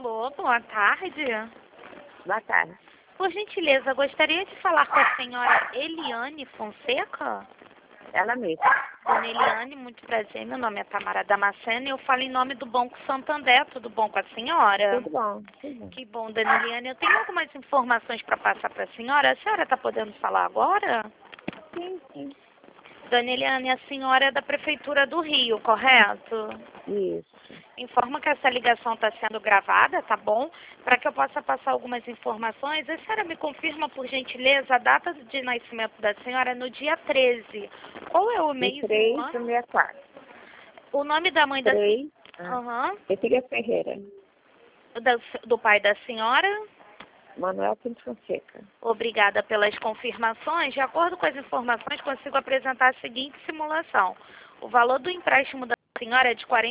Alô, boa tarde. Boa tarde. Por gentileza, gostaria de falar com a senhora Eliane Fonseca? Ela mesma. Dona Eliane, muito prazer. Meu nome é Tamara Damasceno e eu falo em nome do Banco Santander. Tudo bom com a senhora? Tudo bom, tudo bom. Que bom, Dona Eliane. Eu tenho algumas informações para passar para a senhora. A senhora está podendo falar agora? Sim, sim. Dona Eliane, a senhora é da Prefeitura do Rio, correto? Isso. Informa que essa ligação está sendo gravada, tá bom? Para que eu possa passar algumas informações, a senhora me confirma, por gentileza, a data de nascimento da senhora no dia 13. Qual é o mês e o 3 ano? do 64. O nome da mãe da... 3. Aham. Cecília Ferreira. Do pai da senhora? Manuel Pinto Fonseca. Obrigada pelas confirmações. De acordo com as informações, consigo apresentar a seguinte simulação. O valor do empréstimo da senhora é de R$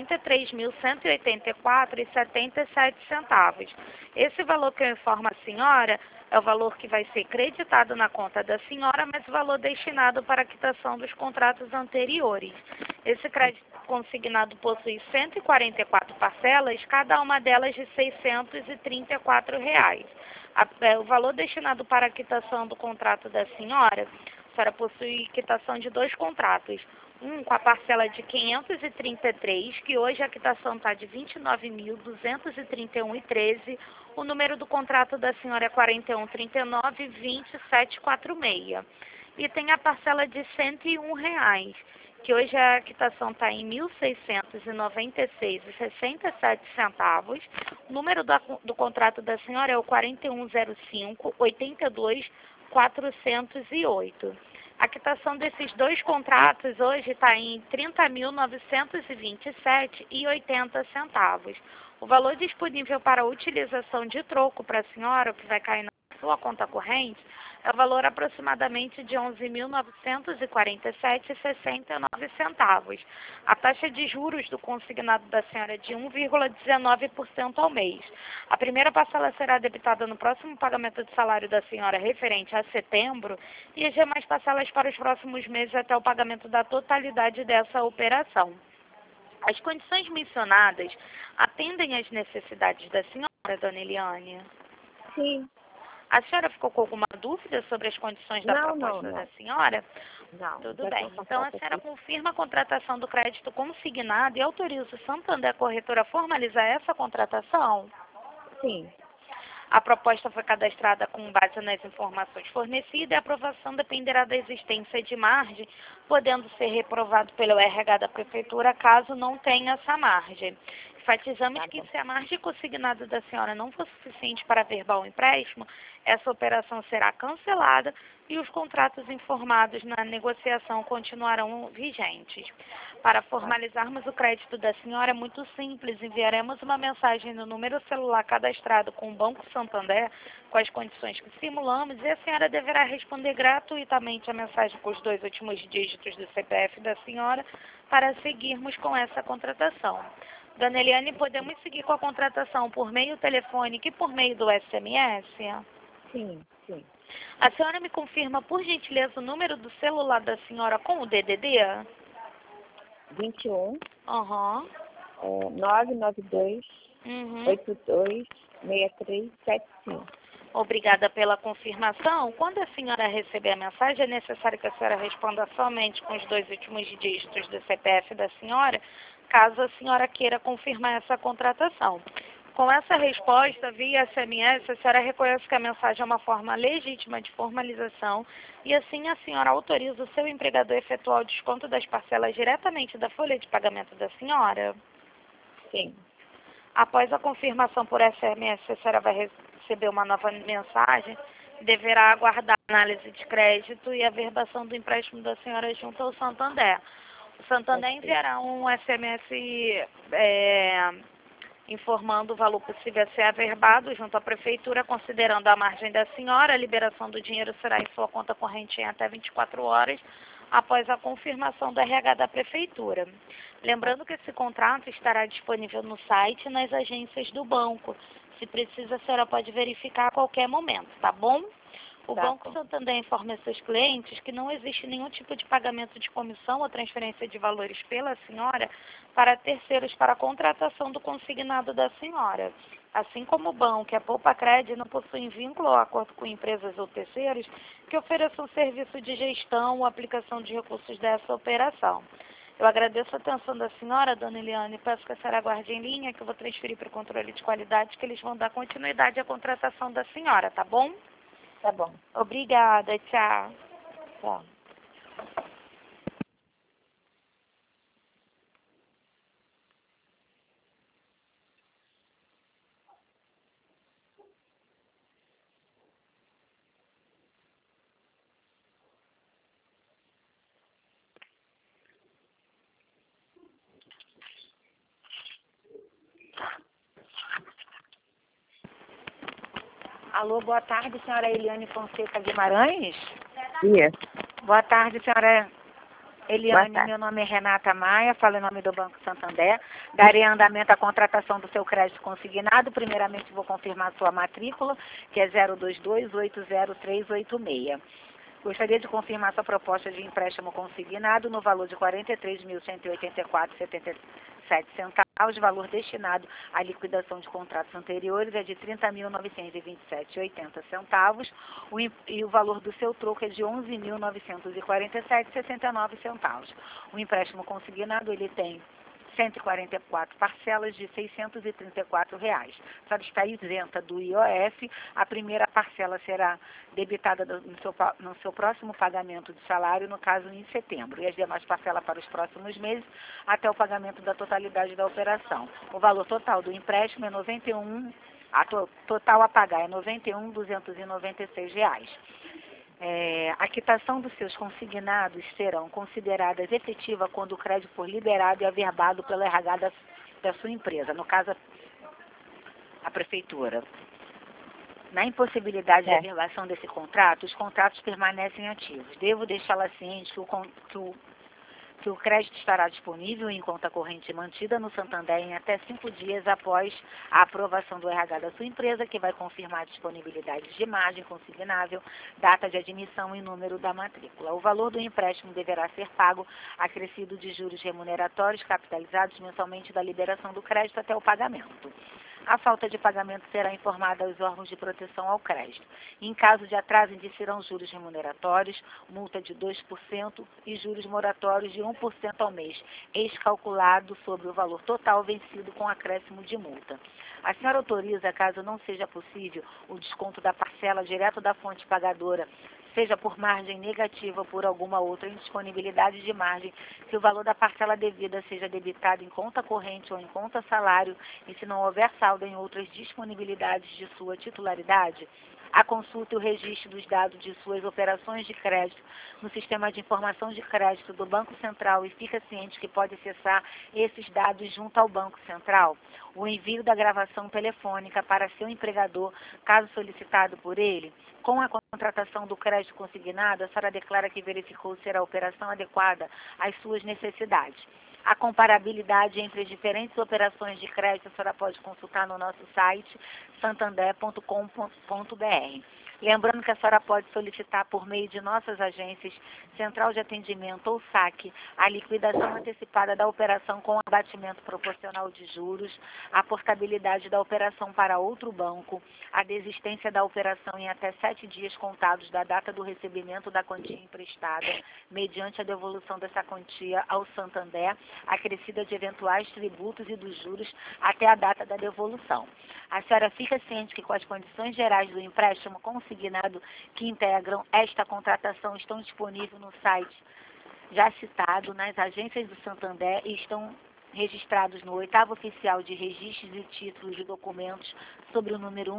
43.184,77. Esse valor que eu informo a senhora é o valor que vai ser creditado na conta da senhora, mas o valor destinado para a quitação dos contratos anteriores. Esse crédito consignado possui 144 parcelas, cada uma delas de R$ 634. O valor destinado para a quitação do contrato da senhora, a senhora possui quitação de 2 contratos. Um com a parcela de 533, que hoje a quitação está de 29.231,13. O número do contrato da senhora é 4139-2746. E tem a parcela de R$ 101, que hoje a quitação está em R$ 1.696,67. O número do contrato da senhora é o 4105-82-408. A quitação desses 2 contratos hoje está em R$ 30.927,80. O valor disponível para utilização de troco para a senhora, o que vai cair na sua conta corrente, é o valor aproximadamente de R$ 11.947,69. A taxa de juros do consignado da senhora é de 1,19% ao mês. A primeira parcela será debitada no próximo pagamento de salário da senhora referente a setembro e as demais parcelas para os próximos meses até o pagamento da totalidade dessa operação. As condições mencionadas atendem às necessidades da senhora, dona Eliane? Sim. A senhora ficou com alguma dúvida sobre as condições da proposta da senhora? Não. Tudo bem. Então, a senhora confirma a contratação do crédito consignado e autoriza o Santander Corretora a formalizar essa contratação? Sim. A proposta foi cadastrada com base nas informações fornecidas e a aprovação dependerá da existência de margem, podendo ser reprovado pelo RH da Prefeitura caso não tenha essa margem. Enfatizamos que se a margem consignada da senhora não for suficiente para averbar o empréstimo, essa operação será cancelada e os contratos informados na negociação continuarão vigentes. Para formalizarmos o crédito da senhora é muito simples, enviaremos uma mensagem no número celular cadastrado com o Banco Santander, com as condições que simulamos, e a senhora deverá responder gratuitamente a mensagem com os 2 últimos dígitos do CPF da senhora para seguirmos com essa contratação. Dona Eliane, podemos seguir com a contratação por meio telefônico e por meio do SMS? Sim, sim. A senhora me confirma, por gentileza, o número do celular da senhora com o DDD? 21. Aham. 992 Uhum. 82 6375. Obrigada pela confirmação. Quando a senhora receber a mensagem, é necessário que a senhora responda somente com os 2 últimos dígitos do CPF da senhora, caso a senhora queira confirmar essa contratação. Com essa resposta, via SMS, a senhora reconhece que a mensagem é uma forma legítima de formalização e assim a senhora autoriza o seu empregador a efetuar o desconto das parcelas diretamente da folha de pagamento da senhora? Sim. Após a confirmação por SMS, a senhora vai receber uma nova mensagem, deverá aguardar a análise de crédito e a averbação do empréstimo da senhora junto ao Santander. O Santander enviará um SMS informando o valor possível a ser averbado junto à Prefeitura, considerando a margem da senhora. A liberação do dinheiro será em sua conta corrente em até 24 horas, após a confirmação do RH da Prefeitura. Lembrando que esse contrato estará disponível no site e nas agências do banco. Se precisa, a senhora pode verificar a qualquer momento, tá bom? O Tá Banco bom. Santander informa seus clientes que não existe nenhum tipo de pagamento de comissão ou transferência de valores pela senhora para terceiros para a contratação do consignado da senhora. Assim como o banco e a Poupa Cred não possuem vínculo ou acordo com empresas ou terceiros que ofereçam serviço de gestão ou aplicação de recursos dessa operação. Eu agradeço a atenção da senhora, dona Eliane, e peço que a senhora aguarde em linha, que eu vou transferir para o controle de qualidade, que eles vão dar continuidade à contratação da senhora, tá bom? Tá bom. Obrigada, tchau. Tchau. Alô, boa tarde, senhora Eliane Fonseca Guimarães. Isso. Boa tarde, senhora Eliane. Boa tarde. Meu nome é Renata Maia, falo em nome do Banco Santander. Darei andamento à contratação do seu crédito consignado. Primeiramente, vou confirmar sua matrícula, que é 022-80386. Gostaria de confirmar sua proposta de empréstimo consignado no valor de R$ 43.184,77. Valor destinado à liquidação de contratos anteriores é de R$ 30.927,80. E o valor do seu troco é de R$ 11.947,69. O empréstimo consignado, ele tem 144 parcelas de R$ 634. A senhora está isenta do IOF. A primeira parcela será debitada no seu próximo pagamento de salário, no caso em setembro, e as demais parcelas para os próximos meses, até o pagamento da totalidade da operação. O valor total do empréstimo é total a pagar é R$ 91.296. A quitação dos seus consignados serão consideradas efetiva quando o crédito for liberado e averbado pelo RH da sua empresa, no caso a prefeitura. Na impossibilidade de averbação desse contrato, os contratos permanecem ativos. Devo deixá-la ciente que o crédito estará disponível em conta corrente mantida no Santander em até 5 dias após a aprovação do RH da sua empresa, que vai confirmar a disponibilidade de margem consignável, data de admissão e número da matrícula. O valor do empréstimo deverá ser pago acrescido de juros remuneratórios capitalizados mensalmente da liberação do crédito até o pagamento. A falta de pagamento será informada aos órgãos de proteção ao crédito. Em caso de atraso, incidirão juros remuneratórios, multa de 2% e juros moratórios de 1% ao mês, ex-calculado sobre o valor total vencido com acréscimo de multa. A senhora autoriza, caso não seja possível, o desconto da parcela direto da fonte pagadora, seja por margem negativa ou por alguma outra indisponibilidade de margem, que o valor da parcela devida seja debitado em conta corrente ou em conta salário, e se não houver saldo em outras disponibilidades de sua titularidade, a consulta e o registro dos dados de suas operações de crédito no Sistema de Informação de Crédito do Banco Central e fica ciente que pode acessar esses dados junto ao Banco Central. O envio da gravação telefônica para seu empregador, caso solicitado por ele. Com a contratação do crédito consignado, a senhora declara que verificou ser a operação adequada às suas necessidades. A comparabilidade entre as diferentes operações de crédito a senhora pode consultar no nosso site santander.com.br. Lembrando que a senhora pode solicitar por meio de nossas agências, Central de Atendimento ou SAC, a liquidação antecipada da operação com abatimento proporcional de juros, a portabilidade da operação para outro banco, a desistência da operação em até 7 dias contados da data do recebimento da quantia emprestada, mediante a devolução dessa quantia ao Santander, acrescida de eventuais tributos e dos juros até a data da devolução. A senhora fica ciente que com as condições gerais do empréstimo consignado que integram esta contratação estão disponíveis no site já citado, nas agências do Santander e estão registrados no 8º Oficial de Registros e Títulos e Documentos sobre o número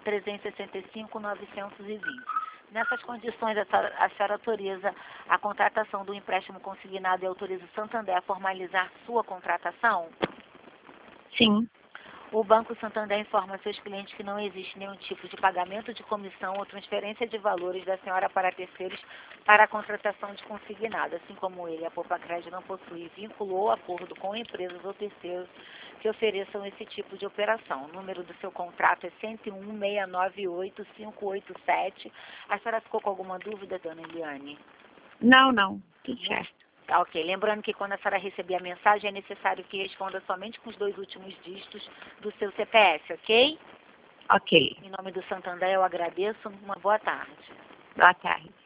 1.365.920. Nessas condições, a senhora autoriza a contratação do empréstimo consignado e autoriza o Santander a formalizar sua contratação? Sim. O Banco Santander informa seus clientes que não existe nenhum tipo de pagamento de comissão ou transferência de valores da senhora para terceiros para a contratação de consignado, assim como ele, a Poupa Cred não possui vínculo ou acordo com empresas ou terceiros que ofereçam esse tipo de operação. O número do seu contrato é 101-698-587. A senhora ficou com alguma dúvida, dona Eliane? Não. Tudo certo. Tá, ok. Lembrando que quando a senhora receber a mensagem, é necessário que responda somente com os 2 últimos dígitos do seu CPF, ok? Ok. Em nome do Santander, eu agradeço. Uma boa tarde. Boa tarde.